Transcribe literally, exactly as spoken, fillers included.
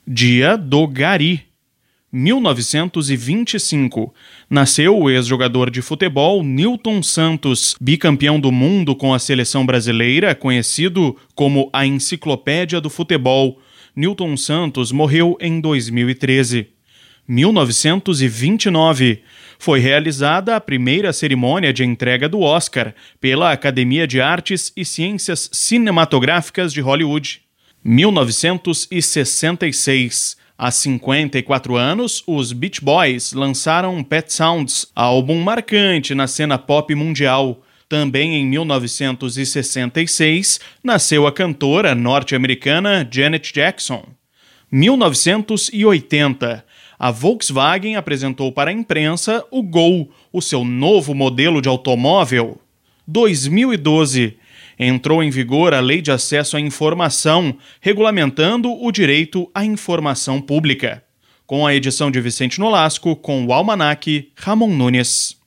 Dia do Gari. mil novecentos e vinte e cinco. Nasceu o ex-jogador de futebol Nilton Santos, bicampeão do mundo com a seleção brasileira, conhecido como a Enciclopédia do Futebol. Nilton Santos morreu em dois mil e treze. mil novecentos e vinte e nove. Foi realizada a primeira cerimônia de entrega do Oscar pela Academia de Artes e Ciências Cinematográficas de Hollywood. mil novecentos e sessenta e seis. Há cinquenta e quatro anos, os Beach Boys lançaram Pet Sounds, álbum marcante na cena pop mundial. Também em mil novecentos e sessenta e seis, nasceu a cantora norte-americana Janet Jackson. mil novecentos e oitenta. A Volkswagen apresentou para a imprensa o Gol, o seu novo modelo de automóvel. dois mil e doze. Entrou em vigor a Lei de Acesso à Informação, regulamentando o direito à informação pública. Com a edição de Vicente Nolasco, com o almanaque, Ramon Nunes.